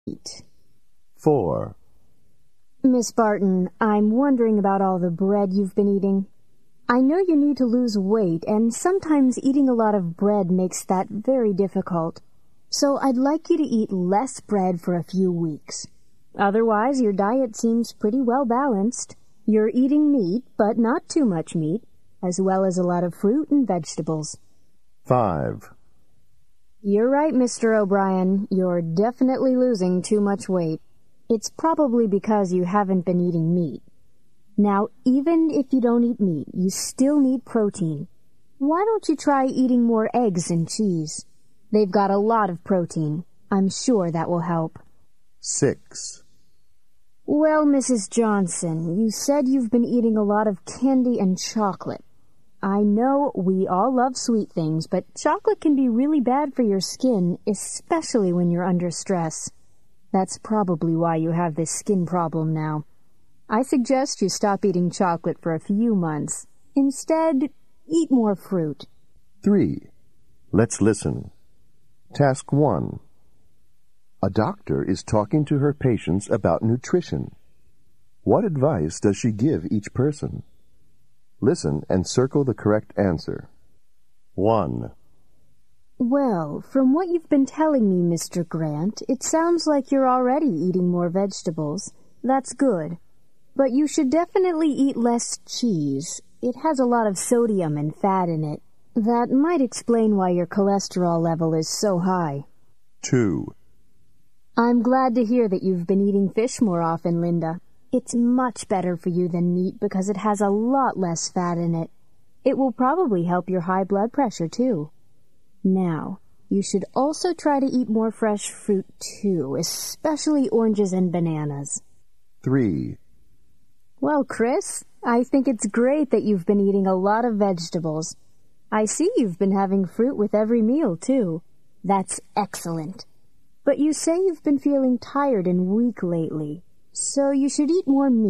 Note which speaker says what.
Speaker 1: 4.
Speaker 2: Miss Barton, I'm wondering about all the bread you've been eating. I know you need to lose weight, and sometimes eating a lot of bread makes that very difficult. So I'd like you to eat less bread for a few weeks. Otherwise, your diet seems pretty well balanced. You're eating meat, but not too much meat, as well as a lot of fruit and vegetables.
Speaker 1: 5.
Speaker 2: You're right, Mr. O'Brien. You're definitely losing too much weight. It's probably because you haven't been eating meat. Now, even if you don't eat meat, you still need protein. Why don't you try eating more eggs and cheese? They've got a lot of protein. I'm sure that will help.
Speaker 1: 6.
Speaker 2: Well, Mrs. Johnson, you said you've been eating a lot of candy and chocolate. I know we all love sweet things, but chocolate can be really bad for your skin, especially when you're under stress. That's probably why you have this skin problem now. I suggest you stop eating chocolate for a few months. Instead, eat more fruit.
Speaker 1: 3. Let's listen. Task 1. A doctor is talking to her patients about nutrition. What advice does she give each person? Listen and circle the correct answer. 1.
Speaker 2: Well, from what you've been telling me, Mr. Grant, it sounds like you're already eating more vegetables. That's good. But you should definitely eat less cheese. It has a lot of sodium and fat in it. That might explain why your cholesterol level is so high.
Speaker 1: 2.
Speaker 2: I'm glad to hear that you've been eating fish more often, Linda. It's much better for you than meat because it has a lot less fat in it. It will probably help your high blood pressure, too. Now, you should also try to eat more fresh fruit, too, especially oranges and bananas.
Speaker 1: 3.
Speaker 2: Well, Chris, I think it's great that you've been eating a lot of vegetables. I see you've been having fruit with every meal, too. That's excellent. But you say you've been feeling tired and weak lately, so you should eat more meat.